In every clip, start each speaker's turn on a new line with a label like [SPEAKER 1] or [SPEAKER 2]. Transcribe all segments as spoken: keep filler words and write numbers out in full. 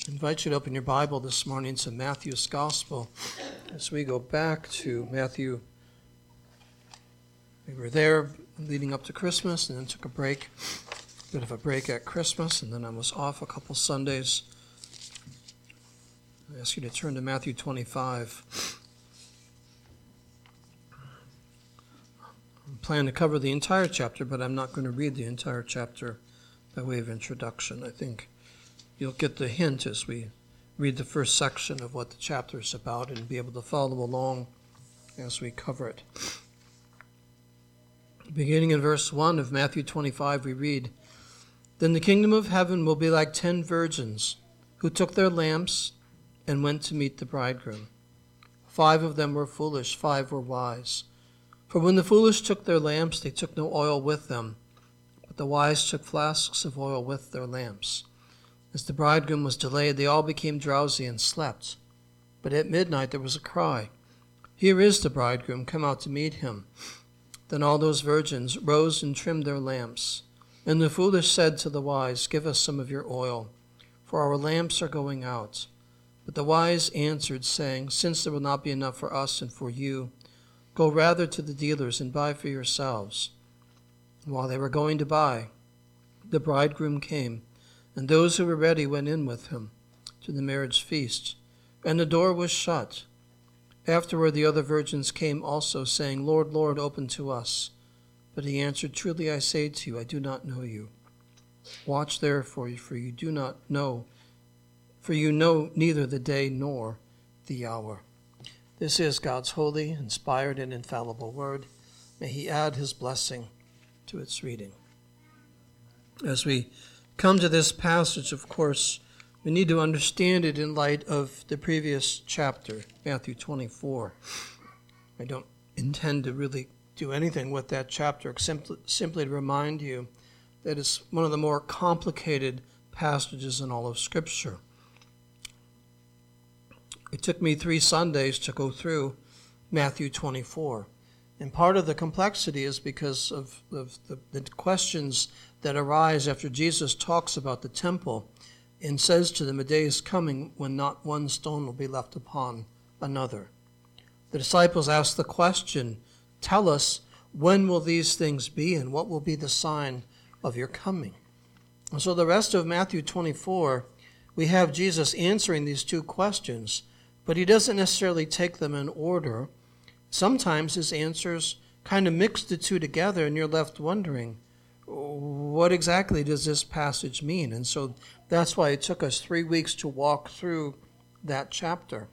[SPEAKER 1] I invite you to open your Bible this morning to Matthew's Gospel as we go back to Matthew. We were there leading up to Christmas and then took a break, a bit of a break at Christmas, and then I was off a couple Sundays. I ask you to turn to Matthew twenty-five. I plan to cover the entire chapter, but I'm not going to read the entire chapter by way of introduction. I think you'll get the hint as we read the first section of what the chapter is about and be able to follow along as we cover it. Beginning in verse one of Matthew twenty-five, we read, "Then the kingdom of heaven will be like ten virgins who took their lamps and went to meet the bridegroom. Five of them were foolish, five were wise. For when the foolish took their lamps, they took no oil with them, but the wise took flasks of oil with their lamps. As the bridegroom was delayed, they all became drowsy and slept. But at midnight there was a cry, 'Here is the bridegroom, come out to meet him.' Then all those virgins rose and trimmed their lamps. And the foolish said to the wise, 'Give us some of your oil, for our lamps are going out.' But the wise answered, saying, 'Since there will not be enough for us and for you, go rather to the dealers and buy for yourselves.' And while they were going to buy, the bridegroom came, and those who were ready went in with him to the marriage feast, and the door was shut. Afterward the other virgins came also, saying, 'Lord, Lord, open to us.' But he answered, 'Truly I say to you, I do not know you. Watch therefore, for you do not know, for you know neither the day nor the hour.'" This is God's holy, inspired, and infallible word. May he add his blessing to its reading. As we come to this passage, of course, we need to understand it in light of the previous chapter, Matthew twenty-four. I don't intend to really do anything with that chapter, except simply to remind you that it's one of the more complicated passages in all of Scripture. It took me three Sundays to go through Matthew twenty-four. And part of the complexity is because of, of the, the questions that arise after Jesus talks about the temple and says to them, "A day is coming when not one stone will be left upon another." The disciples ask the question, "Tell us, when will these things be, and what will be the sign of your coming?" And so the rest of Matthew twenty-four, we have Jesus answering these two questions, but he doesn't necessarily take them in order. Sometimes his answers kind of mix the two together, and you're left wondering, what exactly does this passage mean? And so that's why it took us three weeks to walk through that chapter.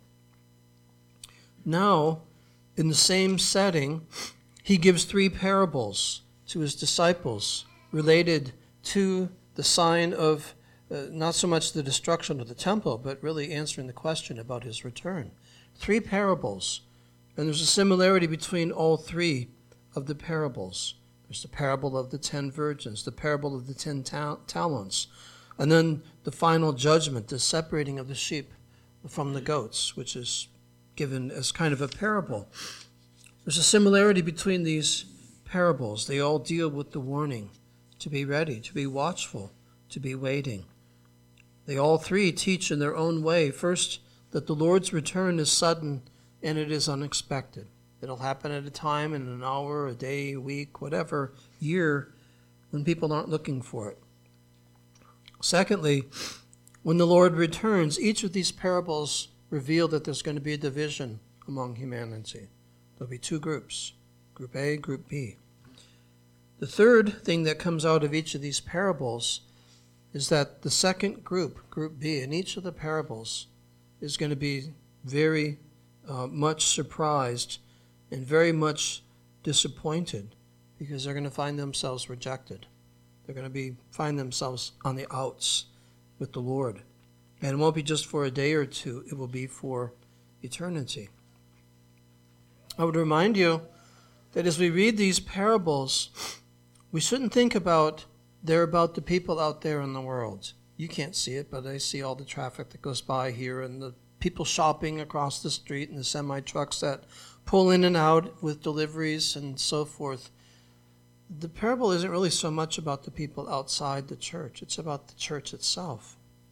[SPEAKER 1] Now, in the same setting, he gives three parables to his disciples related to the sign of uh, not so much the destruction of the temple, but really answering the question about his return. Three parables. And there's a similarity between all three of the parables. There's the parable of the ten virgins, the parable of the ten ta- talents, and then the final judgment, the separating of the sheep from the goats, which is given as kind of a parable. There's a similarity between these parables. They all deal with the warning to be ready, to be watchful, to be waiting. They all three teach in their own way, first, that the Lord's return is sudden and it is unexpected. It'll happen at a time, in an hour, a day, a week, whatever, year, when people aren't looking for it. Secondly, when the Lord returns, each of these parables reveal that there's going to be a division among humanity. There'll be two groups, Group A, Group B. The third thing that comes out of each of these parables is that the second group, Group B, in each of the parables is going to be very uh, much surprised and very much disappointed because they're going to find themselves rejected. They're going to be find themselves on the outs with the Lord. And it won't be just for a day or two, it will be for eternity. I would remind you that as we read these parables, we shouldn't think about they're about the people out there in the world. You can't see it, but I see all the traffic that goes by here and the people shopping across the street and the semi-trucks that pull in and out with deliveries and so forth. The parable isn't really so much about the people outside the church. It's about the church itself.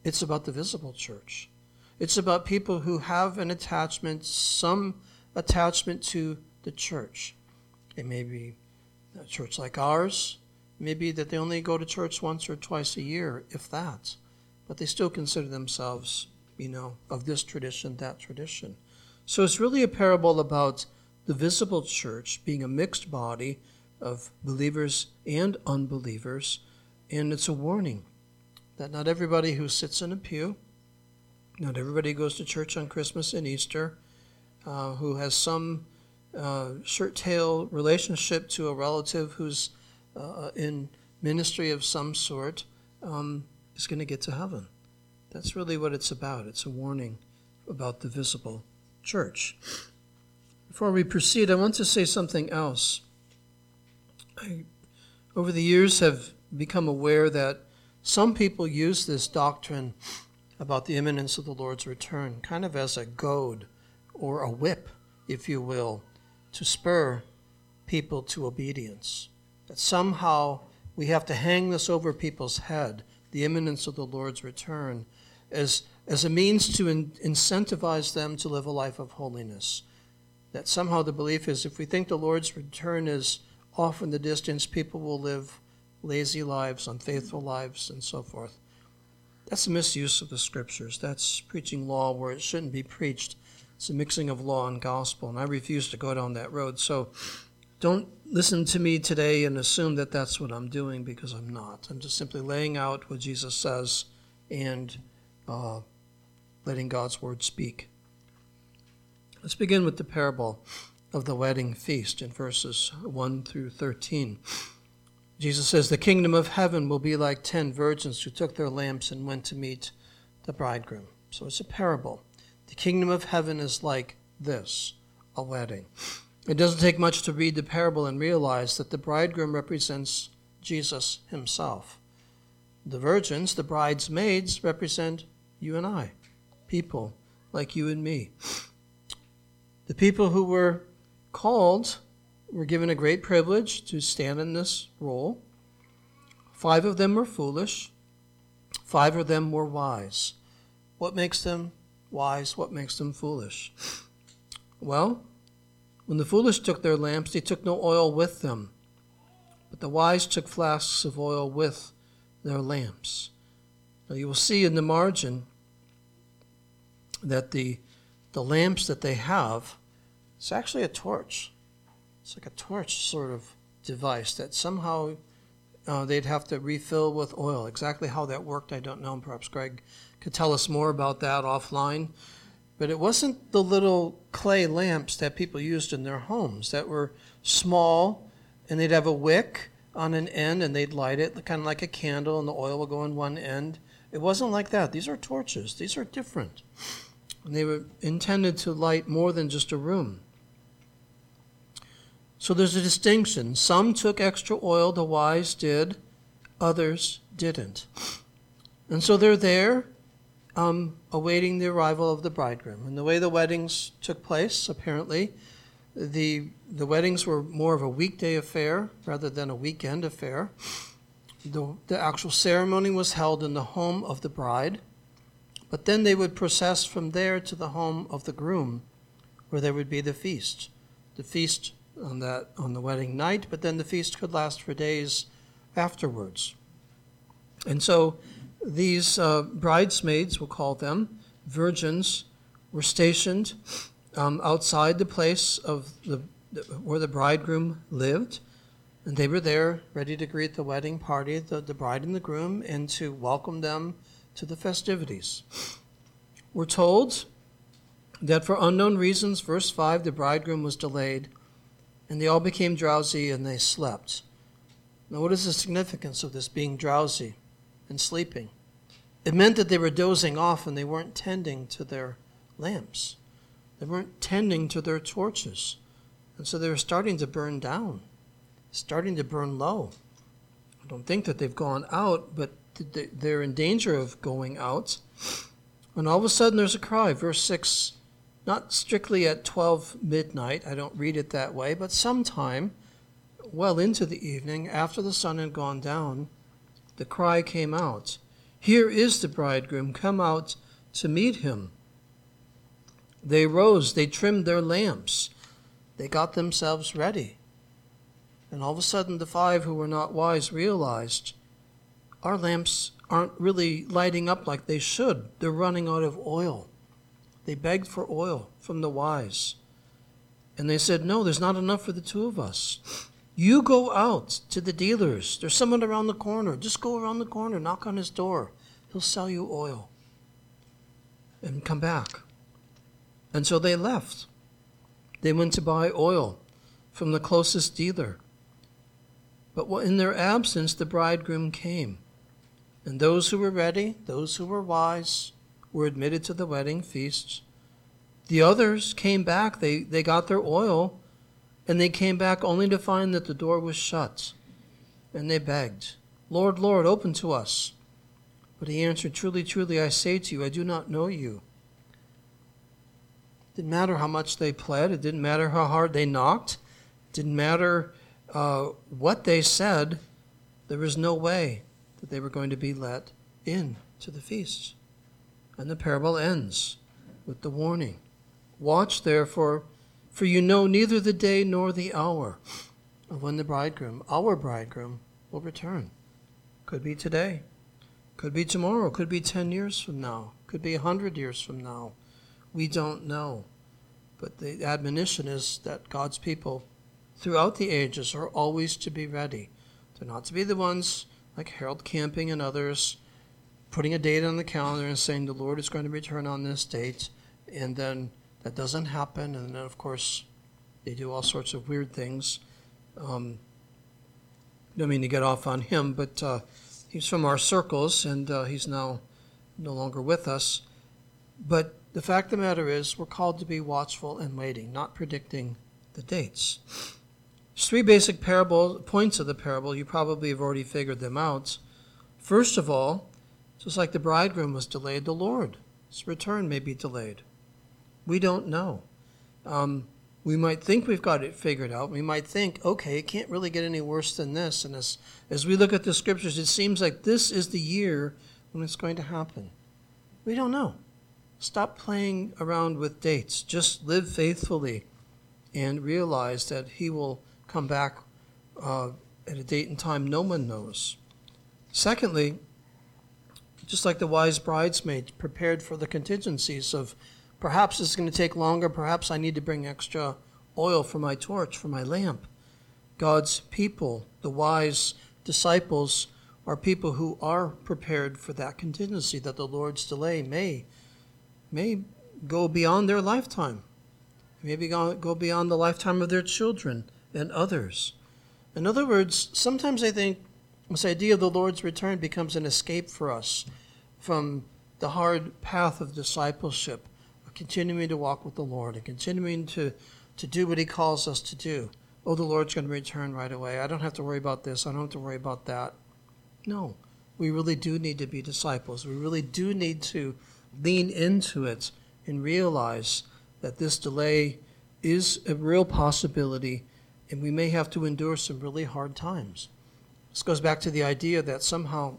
[SPEAKER 1] It's about the visible church. It's about people who have an attachment, some attachment to the church. It may be a church like ours. It may be that they only go to church once or twice a year, if that. But they still consider themselves, you know, of this tradition, that tradition. So it's really a parable about the visible church being a mixed body of believers and unbelievers. And it's a warning that not everybody who sits in a pew, not everybody who goes to church on Christmas and Easter, uh, who has some uh, shirt-tail relationship to a relative who's uh, in ministry of some sort, um, is going to get to heaven. That's really what it's about. It's a warning about the visible church. Before we proceed, I want to say something else. I, over the years, have become aware that some people use this doctrine about the imminence of the Lord's return kind of as a goad or a whip, if you will, to spur people to obedience. That somehow we have to hang this over people's head, the imminence of the Lord's return, as, as a means to in, incentivize them to live a life of holiness. That somehow the belief is if we think the Lord's return is off in the distance, people will live lazy lives, unfaithful lives, and so forth. That's a misuse of the scriptures. That's preaching law where it shouldn't be preached. It's a mixing of law and gospel, and I refuse to go down that road. So don't listen to me today and assume that that's what I'm doing, because I'm not. I'm just simply laying out what Jesus says and uh, letting God's word speak. Let's begin with the parable of the wedding feast in verses one through thirteen. Jesus says, "The kingdom of heaven will be like ten virgins who took their lamps and went to meet the bridegroom." So it's a parable. The kingdom of heaven is like this, a wedding. It doesn't take much to read the parable and realize that the bridegroom represents Jesus himself. The virgins, the bridesmaids, represent you and I, people like you and me. The people who were called were given a great privilege to stand in this role. Five of them were foolish. Five of them were wise. What makes them wise? What makes them foolish? Well, when the foolish took their lamps, they took no oil with them. But the wise took flasks of oil with their lamps. Now you will see in the margin that the, the lamps that they have, it's actually a torch. It's like a torch sort of device that somehow uh, they'd have to refill with oil. Exactly how that worked, I don't know. Perhaps Greg could tell us more about that offline. But it wasn't the little clay lamps that people used in their homes that were small, and they'd have a wick on an end, and they'd light it, kind of like a candle, and the oil would go on one end. It wasn't like that. These are torches. These are different. And they were intended to light more than just a room. So there's a distinction. Some took extra oil, the wise did, others didn't. And so they're there um, awaiting the arrival of the bridegroom. And the way the weddings took place, apparently, the, the weddings were more of a weekday affair rather than a weekend affair. The, the actual ceremony was held in the home of the bride, but then they would process from there to the home of the groom, where there would be the feast. The feast on that on the wedding night, but then the feast could last for days afterwards. And so these uh, bridesmaids, we'll call them, virgins, were stationed um, outside the place of the, the where the bridegroom lived, and they were there ready to greet the wedding party, the, the bride and the groom, and to welcome them to the festivities. We're told that for unknown reasons, verse five, the bridegroom was delayed, and they all became drowsy and they slept. Now, what is the significance of this being drowsy and sleeping? It meant that they were dozing off and they weren't tending to their lamps. They weren't tending to their torches. And so they were starting to burn down, starting to burn low. I don't think that they've gone out, but they're in danger of going out. And all of a sudden there's a cry, verse six, not strictly at twelve midnight, I don't read it that way, but sometime well into the evening, after the sun had gone down, the cry came out, Here is the bridegroom, come out to meet him. They rose, they trimmed their lamps, they got themselves ready. And all of a sudden the five who were not wise realized, our lamps aren't really lighting up like they should. They're running out of oil. They begged for oil from the wise. And they said, no, there's not enough for the two of us. You go out to the dealers. There's someone around the corner. Just go around the corner, knock on his door. He'll sell you oil. And come back. And so they left. They went to buy oil from the closest dealer. But in their absence, the bridegroom came. And those who were ready, those who were wise, were admitted to the wedding feast. The others came back. They, they got their oil, and they came back only to find that the door was shut. And they begged, Lord, Lord, open to us. But he answered, truly, truly, I say to you, I do not know you. It didn't matter how much they pled. It didn't matter how hard they knocked. It didn't matter uh, what they said. There was no way that they were going to be let in to the feast. And the parable ends with the warning. Watch therefore, for you know neither the day nor the hour of when the bridegroom, our bridegroom, will return. Could be today. Could be tomorrow. Could be ten years from now. Could be a hundred years from now. We don't know. But the admonition is that God's people throughout the ages are always to be ready. They're not to be the ones like Harold Camping and others putting a date on the calendar and saying the Lord is going to return on this date, and then that doesn't happen, and then of course they do all sorts of weird things. Um, I don't mean to get off on him, but uh, he's from our circles, and uh, he's now no longer with us. But the fact of the matter is, we're called to be watchful and waiting, not predicting the dates. There's three basic parable points of the parable. You probably have already figured them out. First of all, just like the bridegroom was delayed, the Lord's return may be delayed. We don't know. Um, we might think we've got it figured out. We might think, okay, it can't really get any worse than this. And as, as we look at the scriptures, it seems like this is the year when it's going to happen. We don't know. Stop playing around with dates. Just live faithfully and realize that he will come back uh, at a date and time no one knows. Secondly, just like the wise bridesmaids prepared for the contingencies of perhaps it's going to take longer, perhaps I need to bring extra oil for my torch, for my lamp. God's people, the wise disciples, are people who are prepared for that contingency, that the Lord's delay may, may go beyond their lifetime, maybe go beyond the lifetime of their children and others. In other words, sometimes I think this idea of the Lord's return becomes an escape for us from the hard path of discipleship, of continuing to walk with the Lord and continuing to, to do what he calls us to do. Oh, the Lord's going to return right away. I don't have to worry about this. I don't have to worry about that. No, we really do need to be disciples. We really do need to lean into it and realize that this delay is a real possibility, and we may have to endure some really hard times. This goes back to the idea that somehow,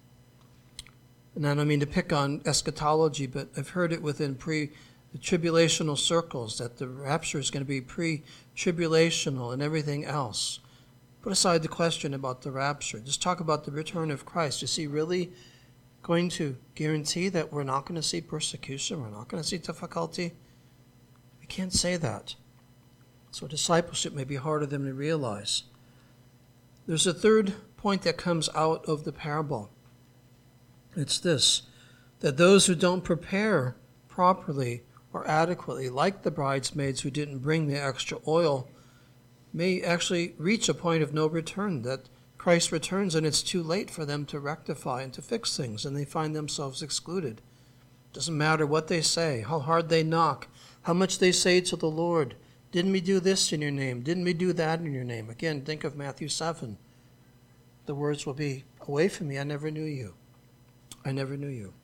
[SPEAKER 1] and I don't mean to pick on eschatology, but I've heard it within pre-tribulational circles that the rapture is going to be pre-tribulational and everything else. Put aside the question about the rapture. Just talk about the return of Christ. Is he really going to guarantee that we're not going to see persecution? We're not going to see difficulty? We can't say that. So discipleship may be harder than we realize. There's a third point that comes out of the parable. It's this, that those who don't prepare properly or adequately, like the bridesmaids who didn't bring the extra oil, may actually reach a point of no return, that Christ returns and it's too late for them to rectify and to fix things, and they find themselves excluded. Doesn't matter what they say, how hard they knock, how much they say to the Lord. Didn't we do this in your name? Didn't we do that in your name? Again, think of Matthew seven. The words will be, away from me, I never knew you. I never knew you.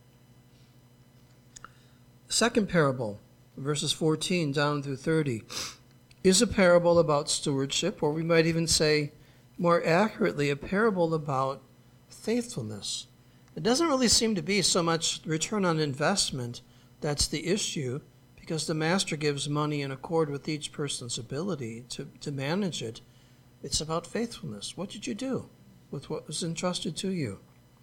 [SPEAKER 1] The second parable, verses fourteen down through thirty, is a parable about stewardship, or we might even say, more accurately, a parable about faithfulness. It doesn't really seem to be so much return on investment that's the issue, because the master gives money in accord with each person's ability to, to manage it. It's about faithfulness. What did you do with what was entrusted to you?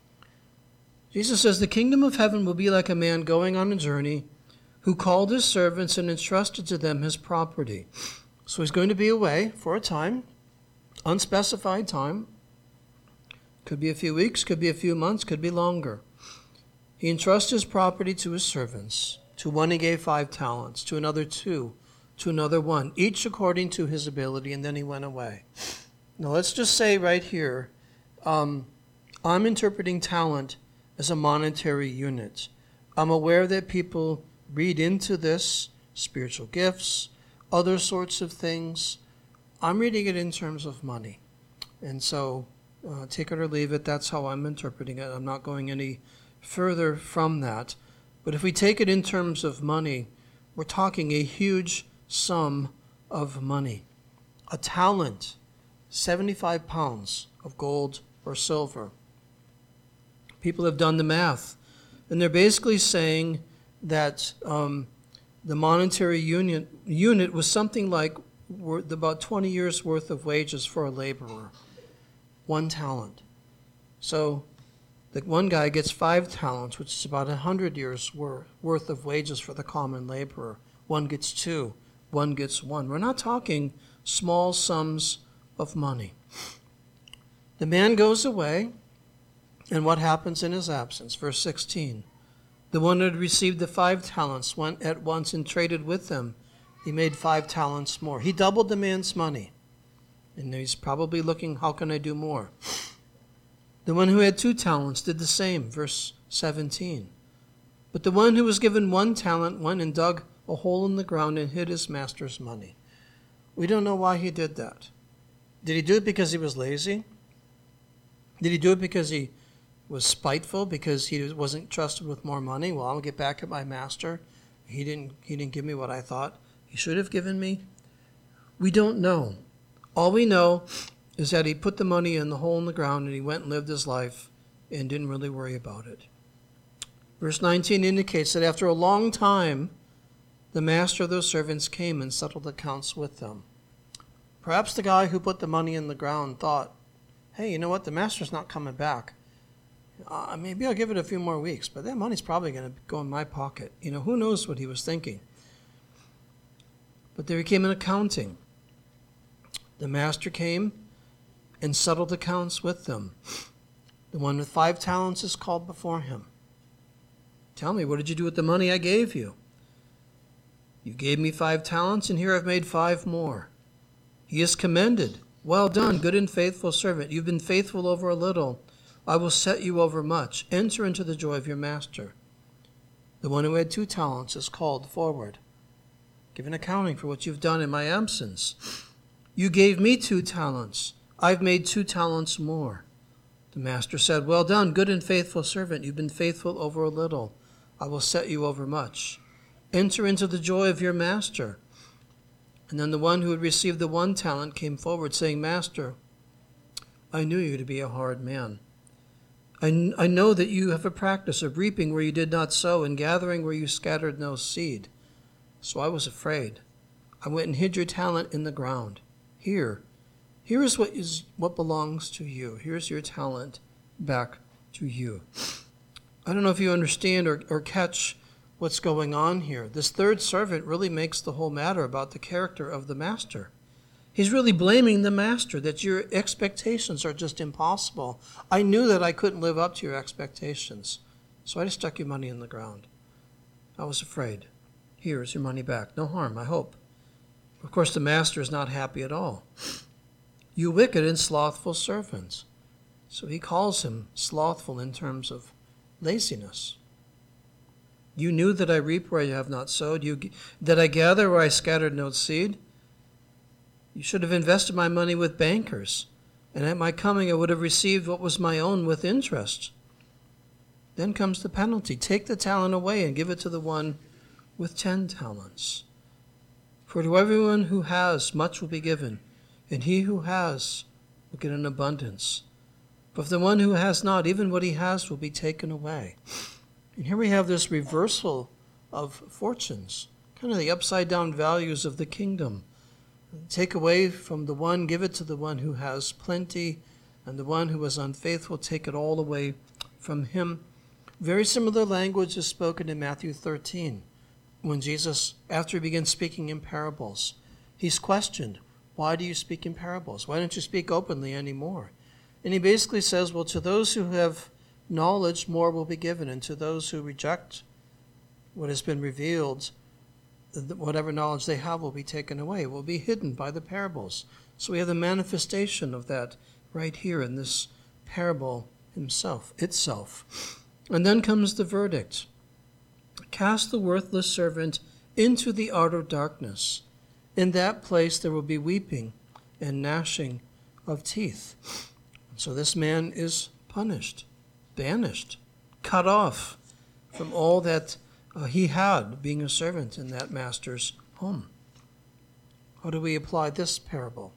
[SPEAKER 1] Jesus says, the kingdom of heaven will be like a man going on a journey who called his servants and entrusted to them his property. So he's going to be away for a time, unspecified time. Could be a few weeks, could be a few months, could be longer. He entrusts his property to his servants. To one he gave five talents, to another two, to another one, each according to his ability, and then he went away. Now let's just say right here, um, I'm interpreting talent as a monetary unit. I'm aware that people read into this spiritual gifts, other sorts of things. I'm reading it in terms of money. And so uh, take it or leave it, that's how I'm interpreting it. I'm not going any further from that. But if we take it in terms of money, we're talking a huge sum of money. A talent, seventy-five pounds of gold or silver. People have done the math, and they're basically saying that um, the monetary unit, unit was something like worth, about twenty years' worth of wages for a laborer. One talent. So the one guy gets five talents, which is about one hundred years' worth of wages for the common laborer. One gets two. One gets one. We're not talking small sums of money. The man goes away, and what happens in his absence? Verse sixteen. The one who had received the five talents went at once and traded with them. He made five talents more. He doubled the man's money. And he's probably looking, how can I do more? The one who had two talents did the same. Verse seventeen. But the one who was given one talent went and dug a hole in the ground and hid his master's money. We don't know why he did that. Did he do it because he was lazy? Did he do it because he was spiteful, because he wasn't trusted with more money? Well, I'll get back at my master. He didn't, he didn't give me what I thought he should have given me. We don't know. All we know is that he put the money in the hole in the ground and he went and lived his life and didn't really worry about it. Verse nineteen indicates that after a long time, the master of those servants came and settled accounts with them. Perhaps the guy who put the money in the ground thought, hey, you know what, the master's not coming back. Uh, maybe I'll give it a few more weeks, but that money's probably going to go in my pocket. You know, who knows what he was thinking. But there came an accounting. The master came and settled accounts with them. The one with five talents is called before him. Tell me, what did you do with the money I gave you? You gave me five talents, and here I've made five more. He is commended. Well done, good and faithful servant. You've been faithful over a little. I will set you over much. Enter into the joy of your master. The one who had two talents is called forward. Give an accounting for what you've done in my absence. You gave me two talents. I've made two talents more. The master said, well done, good and faithful servant. You've been faithful over a little. I will set you over much. Enter into the joy of your master. And then the one who had received the one talent came forward, saying, Master, I knew you to be a hard man. I, I know that you have a practice of reaping where you did not sow and gathering where you scattered no seed. So I was afraid. I went and hid your talent in the ground. Here, here is what is what belongs to you. Here's your talent back to you. I don't know if you understand or, or catch what's going on here. This third servant really makes the whole matter about the character of the master. He's really blaming the master, that your expectations are just impossible. I knew that I couldn't live up to your expectations, so I just stuck your money in the ground. I was afraid. Here's your money back. No harm, I hope. Of course, the master is not happy at all. You wicked and slothful servants. So he calls him slothful in terms of laziness. You knew that I reap where I have not sowed, you, that I gather where I scattered no seed. You should have invested my money with bankers, and at my coming I would have received what was my own with interest. Then comes the penalty. Take the talent away and give it to the one with ten talents. For to everyone who has, much will be given, and he who has will get an abundance. But the one who has not, even what he has will be taken away. And here we have this reversal of fortunes, kind of the upside-down values of the kingdom. Take away from the one, give it to the one who has plenty, and the one who is unfaithful, take it all away from him. Very similar language is spoken in Matthew thirteen, when Jesus, after he begins speaking in parables, he's questioned, why do you speak in parables? Why don't you speak openly anymore? And he basically says, well, to those who have knowledge, more will be given, and to those who reject what has been revealed, whatever knowledge they have will be taken away, will be hidden by the parables. So we have the manifestation of that right here in this parable himself, itself. And then comes the verdict. Cast the worthless servant into the outer darkness. In that place there will be weeping and gnashing of teeth. So this man is punished, banished, cut off from all that uh, he had being a servant in that master's home. How do we apply this parable?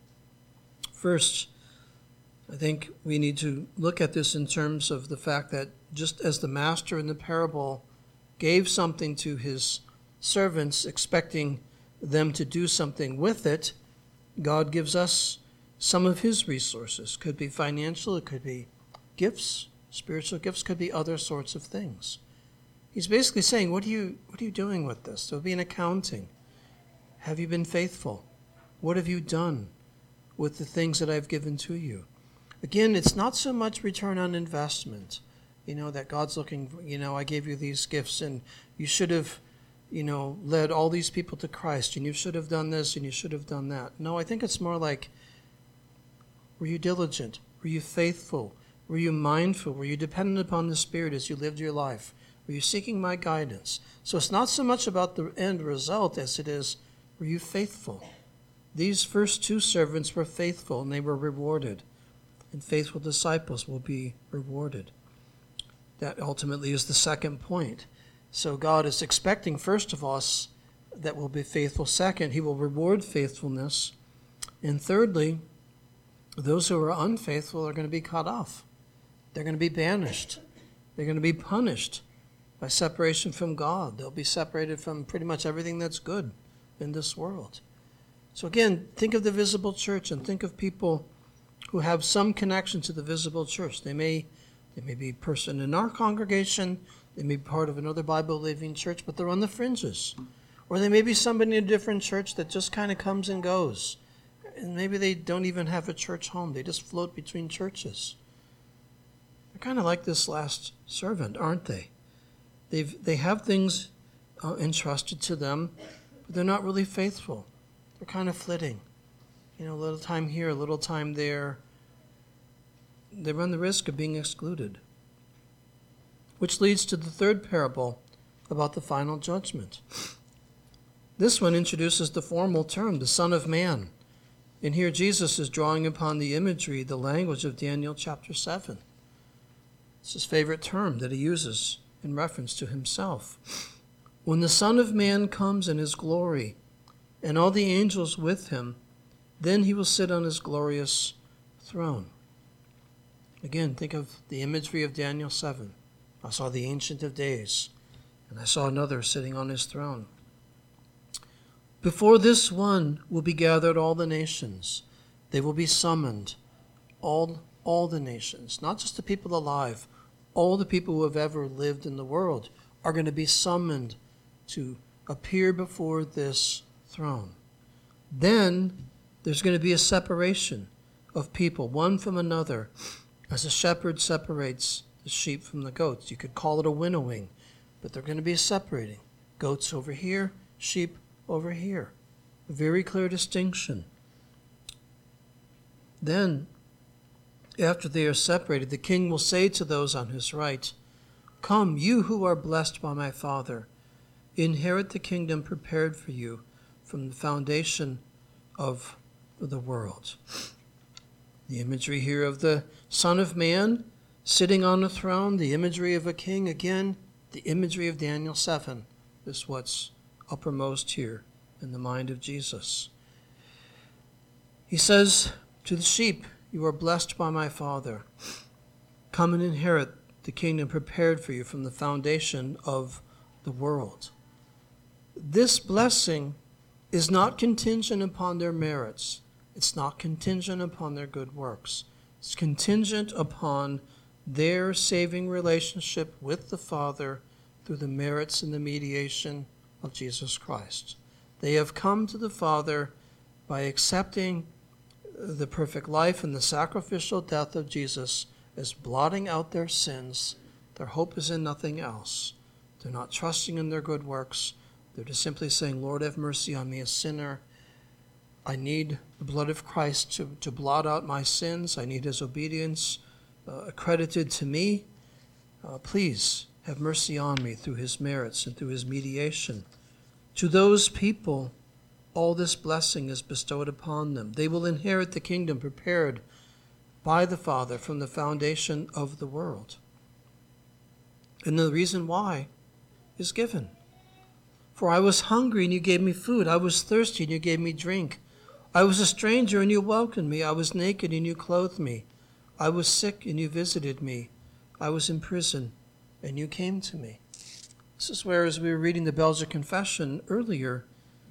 [SPEAKER 1] First, I think we need to look at this in terms of the fact that just as the master in the parable gave something to his servants, expecting them to do something with it, God gives us some of his resources. Could be financial, it could be gifts, spiritual gifts, could be other sorts of things. He's basically saying, what are you what are you doing with this? There'll be an accounting. Have you been faithful? What have you done with the things that I've given to you? Again, it's not so much return on investment, you know, that God's looking, you know, I gave you these gifts and you should have, you know, led all these people to Christ and you should have done this and you should have done that. No, I think it's more like, were you diligent? Were you faithful? Were you mindful? Were you dependent upon the Spirit as you lived your life? Were you seeking my guidance? So it's not so much about the end result as it is, were you faithful? These first two servants were faithful and they were rewarded. And faithful disciples will be rewarded. That ultimately is the second point. So God is expecting, first of us, that we'll be faithful. Second, he will reward faithfulness. And thirdly, those who are unfaithful are going to be cut off. They're going to be banished. They're going to be punished by separation from God. They'll be separated from pretty much everything that's good in this world. So again, think of the visible church and think of people who have some connection to the visible church. They may they may be a person in our congregation, they may be part of another Bible-believing church, but they're on the fringes. Or they may be somebody in a different church that just kind of comes and goes. And maybe they don't even have a church home. They just float between churches. They're kind of like this last servant, aren't they? They've, they have things uh, entrusted to them, but they're not really faithful. They're kind of flitting. You know, a little time here, a little time there. They run the risk of being excluded. Which leads to the third parable about the final judgment. This one introduces the formal term, the Son of Man. And here Jesus is drawing upon the imagery, the language of Daniel chapter seven. It's his favorite term that he uses in reference to himself. When the Son of Man comes in his glory, and all the angels with him, then he will sit on his glorious throne. Again, think of the imagery of Daniel seven. I saw the Ancient of Days, and I saw another sitting on his throne. Before this one will be gathered all the nations. They will be summoned, all, all the nations, not just the people alive. All the people who have ever lived in the world are going to be summoned to appear before this throne. Then there's going to be a separation of people, one from another, as a shepherd separates the sheep from the goats. You could call it a winnowing, but they're going to be separating. Goats over here, sheep over here. A very clear distinction. Then, after they are separated, the king will say to those on his right, "Come, you who are blessed by my Father, inherit the kingdom prepared for you from the foundation of the world." The imagery here of the Son of Man sitting on a throne, the imagery of a king, again, the imagery of Daniel seven is what's uppermost here in the mind of Jesus. He says to the sheep, "You are blessed by my Father." Come and inherit the kingdom prepared for you from the foundation of the world. This blessing is not contingent upon their merits. It's not contingent upon their good works. It's contingent upon their saving relationship with the Father through the merits and the mediation of Jesus Christ. They have come to the Father by accepting the perfect life and the sacrificial death of Jesus as blotting out their sins. Their hope is in nothing else. They're not trusting in their good works. They're just simply saying, Lord, have mercy on me, a sinner. I need the blood of Christ to, to blot out my sins. I need his obedience uh, accredited to me. Uh, please have mercy on me through his merits and through his mediation. To those people, all this blessing is bestowed upon them. They will inherit the kingdom prepared by the Father from the foundation of the world. And the reason why is given. For I was hungry and you gave me food. I was thirsty and you gave me drink. I was a stranger and you welcomed me. I was naked and you clothed me. I was sick and you visited me. I was in prison and you came to me. This is where, as we were reading the Belgian Confession earlier,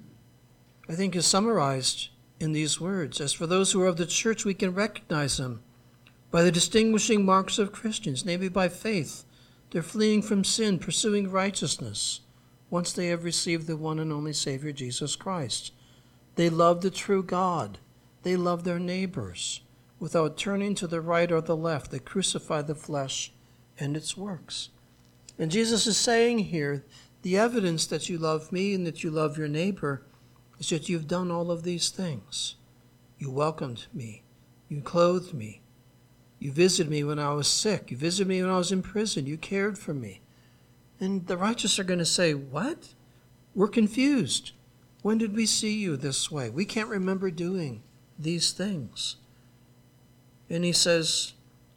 [SPEAKER 1] I think is summarized in these words. As for those who are of the church, we can recognize them by the distinguishing marks of Christians, namely by faith. They're fleeing from sin, pursuing righteousness, once they have received the one and only Savior, Jesus Christ. They love the true God. They love their neighbors. Without turning to the right or the left, they crucify the flesh and its works. And Jesus is saying here, the evidence that you love me and that you love your neighbor is that you've done all of these things. You welcomed me. You clothed me. You visited me when I was sick. You visited me when I was in prison. You cared for me. And the righteous are going to say, what? We're confused. When did we see you this way? We can't remember doing these things. And he says,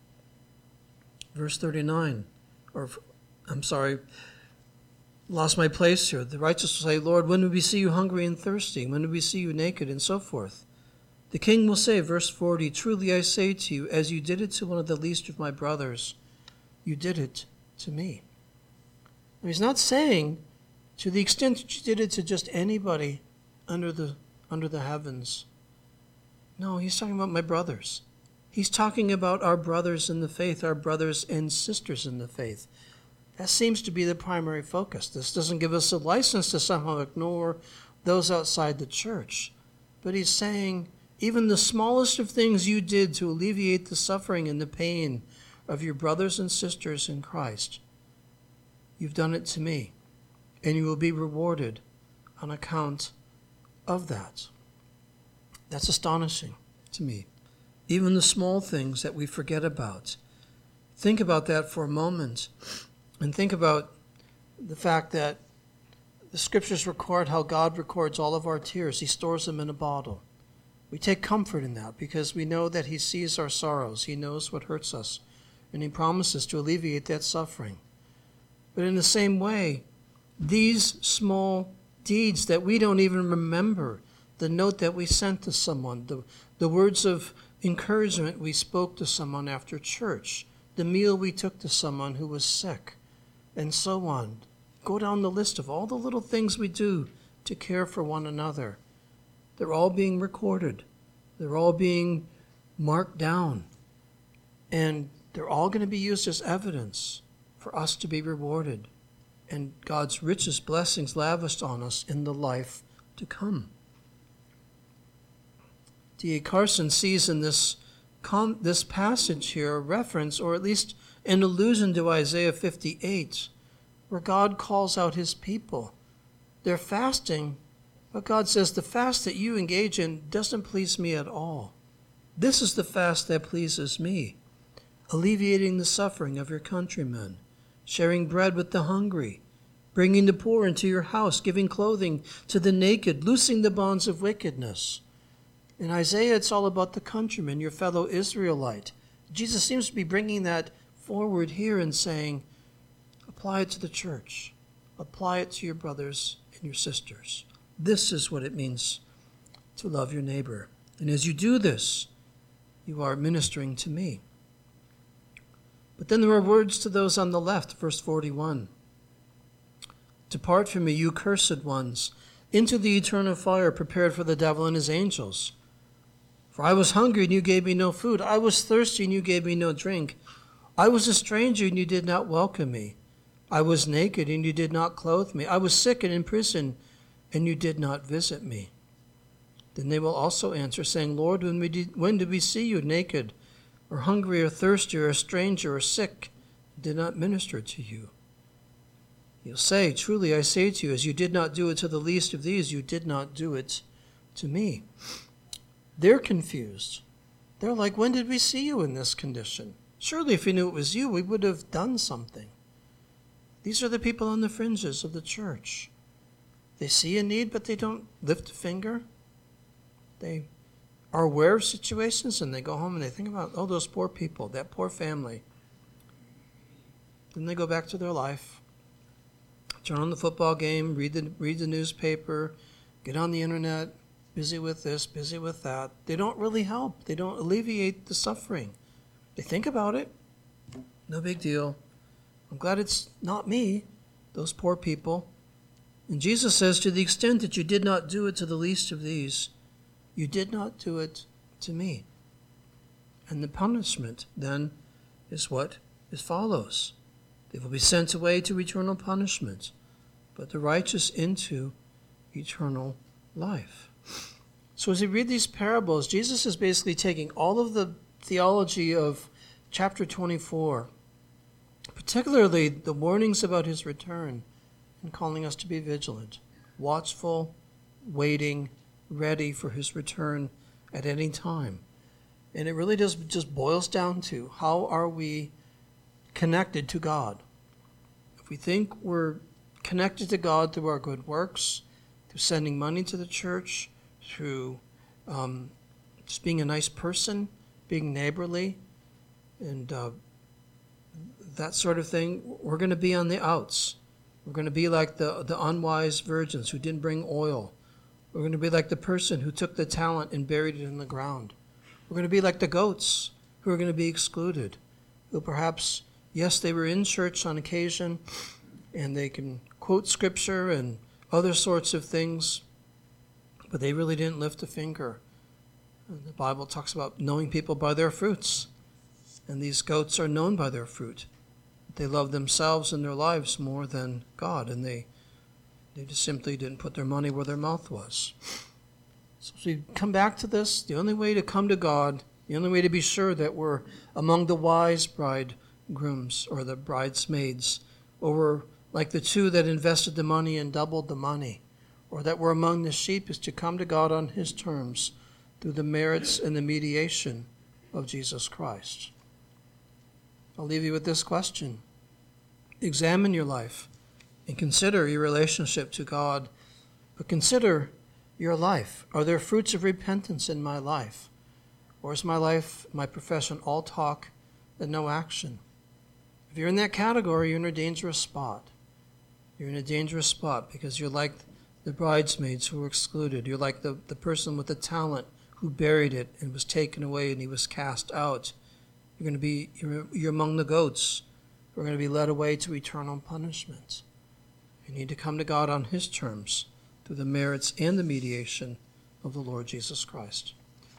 [SPEAKER 1] verse thirty-nine, or I'm sorry, lost my place here. The righteous will say, Lord, when did we see you hungry and thirsty? When did we see you naked? And so forth. The king will say, verse forty, truly I say to you, as you did it to one of the least of my brothers, you did it to me. And he's not saying to the extent that you did it to just anybody under the under the heavens. No, he's talking about my brothers. He's talking about our brothers in the faith, our brothers and sisters in the faith. That seems to be the primary focus. This doesn't give us a license to somehow ignore those outside the church. But he's saying, even the smallest of things you did to alleviate the suffering and the pain of your brothers and sisters in Christ, you've done it to me, and you will be rewarded on account of that. That's astonishing to me. Even the small things that we forget about. Think about that for a moment, and think about the fact that the scriptures record how God records all of our tears. He stores them in a bottle. We take comfort in that because we know that he sees our sorrows. He knows what hurts us, and he promises to alleviate that suffering. But in the same way, these small deeds that we don't even remember, the note that we sent to someone, the, the words of encouragement we spoke to someone after church, the meal we took to someone who was sick, and so on. Go down the list of all the little things we do to care for one another. They're all being recorded. They're all being marked down. And they're all going to be used as evidence for us to be rewarded and God's richest blessings lavished on us in the life to come. D A Carson sees in this, com- this passage here a reference, or at least an allusion to Isaiah fifty-eight, where God calls out his people. They're fasting, but God says, the fast that you engage in doesn't please me at all. This is the fast that pleases me, alleviating the suffering of your countrymen, sharing bread with the hungry, bringing the poor into your house, giving clothing to the naked, loosing the bonds of wickedness. In Isaiah, it's all about the countryman, your fellow Israelite. Jesus seems to be bringing that forward here and saying, apply it to the church. Apply it to your brothers and your sisters. This is what it means to love your neighbor. And as you do this, you are ministering to me. But then there are words to those on the left, verse forty-one. Depart from me, you cursed ones, into the eternal fire prepared for the devil and his angels. For I was hungry, and you gave me no food. I was thirsty, and you gave me no drink. I was a stranger, and you did not welcome me. I was naked, and you did not clothe me. I was sick and in prison, and you did not visit me. Then they will also answer, saying, Lord, when, we did, when did we see you naked, or hungry, or thirsty, or a stranger, or sick, and did not minister to you? You'll say, truly I say to you, as you did not do it to the least of these, you did not do it to me. They're confused. They're like, when did we see you in this condition? Surely if we knew it was you, we would have done something. These are the people on the fringes of the church. They see a need, but they don't lift a finger. They are aware of situations, and they go home and they think about, oh, those poor people, that poor family. Then they go back to their life, turn on the football game, read the, read the newspaper, get on the internet, busy with this, busy with that. They don't really help. They don't alleviate the suffering. They think about it. No big deal. I'm glad it's not me, those poor people. And Jesus says, to the extent that you did not do it to the least of these, you did not do it to me. And the punishment then is what is follows. They will be sent away to eternal punishment, but the righteous into eternal life. So as we read these parables, Jesus is basically taking all of the theology of chapter twenty-four, particularly the warnings about his return, and calling us to be vigilant, watchful, waiting, ready for his return at any time. And it really does just boils down to, how are we connected to God? If we think we're connected to God through our good works, through sending money to the church, through um, just being a nice person, being neighborly, and uh, that sort of thing, we're going to be on the outs. We're going to be like the, the unwise virgins who didn't bring oil. We're going to be like the person who took the talent and buried it in the ground. We're going to be like the goats who are going to be excluded, who perhaps, yes, they were in church on occasion, and they can quote scripture and other sorts of things, but they really didn't lift a finger. And the Bible talks about knowing people by their fruits, and these goats are known by their fruit. They love themselves and their lives more than God, and they they just simply didn't put their money where their mouth was. So as we come back to this, the only way to come to God, the only way to be sure that we're among the wise bridegrooms or the bridesmaids, or we're like the two that invested the money and doubled the money, or that we're among the sheep, is to come to God on his terms through the merits and the mediation of Jesus Christ. I'll leave you with this question. Examine your life and consider your relationship to God, but consider your life. Are there fruits of repentance in my life? Or is my life, my profession, all talk and no action? If you're in that category, you're in a dangerous spot. You're in a dangerous spot because you're like the bridesmaids who were excluded. You're like the, the person with the talent who buried it and was taken away and he was cast out. You're going to be, you're, you're among the goats who are going to be led away to eternal punishment. You need to come to God on his terms through the merits and the mediation of the Lord Jesus Christ.